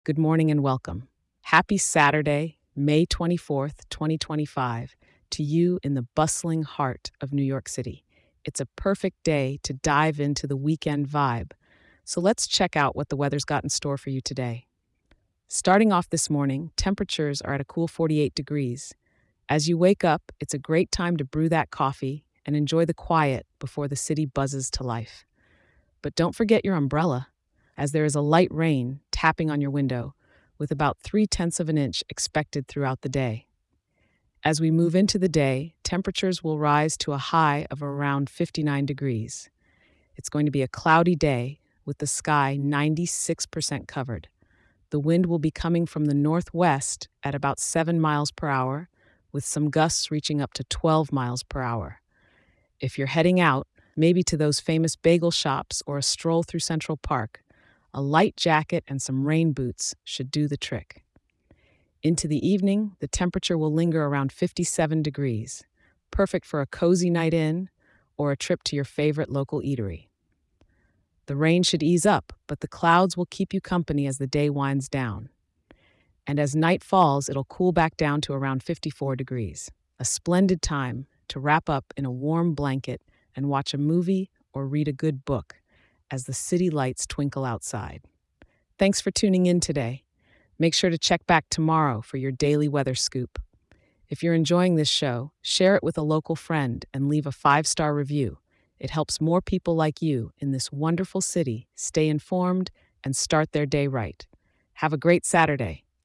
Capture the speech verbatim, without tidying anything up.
Good morning and welcome. Happy Saturday, May twenty-fourth, twenty twenty-five, to you in the bustling heart of New York City. It's a perfect day to dive into the weekend vibe. So let's check out what the weather's got in store for you today. Starting off this morning, temperatures are at a cool forty-eight degrees. As you wake up, it's a great time to brew that coffee and enjoy the quiet before the city buzzes to life. But don't forget your umbrella, as there is a light rain tapping on your window, with about three tenths of an inch expected throughout the day. As we move into the day, temperatures will rise to a high of around fifty-nine degrees. It's going to be a cloudy day with the sky ninety-six percent covered. The wind will be coming from the northwest at about seven miles per hour, with some gusts reaching up to twelve miles per hour. If you're heading out, maybe to those famous bagel shops or a stroll through Central Park, a light jacket and some rain boots should do the trick. Into the evening, the temperature will linger around fifty-seven degrees, perfect for a cozy night in or a trip to your favorite local eatery. The rain should ease up, but the clouds will keep you company as the day winds down. And as night falls, it'll cool back down to around fifty-four degrees. A splendid time to wrap up in a warm blanket and watch a movie or read a good book as the city lights twinkle outside. Thanks for tuning in today. Make sure to check back tomorrow for your daily weather scoop. If you're enjoying this show, share it with a local friend and leave a five-star review. It helps more people like you in this wonderful city stay informed and start their day right. Have a great Saturday.